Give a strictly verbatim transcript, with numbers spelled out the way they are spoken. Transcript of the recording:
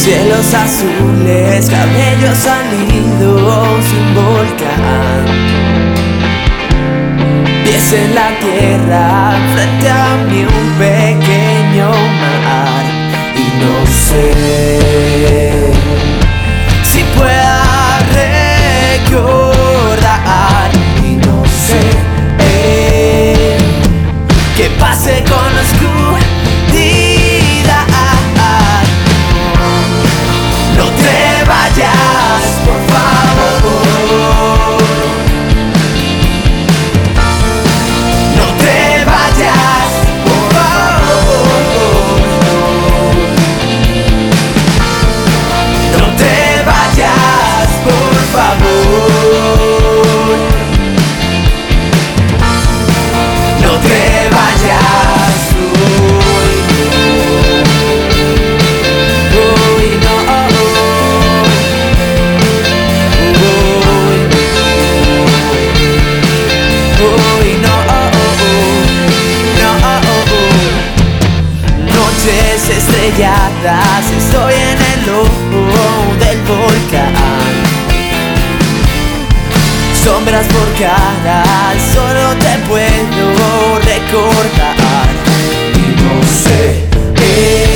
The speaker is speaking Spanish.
Cielos azules, cabellos salidos de un volcán, pies en la tierra, frente a mí un pequeño mar. Y no sé si pueda recordar, y no sé eh, qué pase con la oscuridad. No te vayas, por favor. No te vayas, por favor. No te vayas, por favor. No te vayas hoy. Hoy no. Hoy no, no. Noches estrelladas, estoy en el ojo del volcán. Sombras por cara, solo te puedo recordar. Y no sé, eh,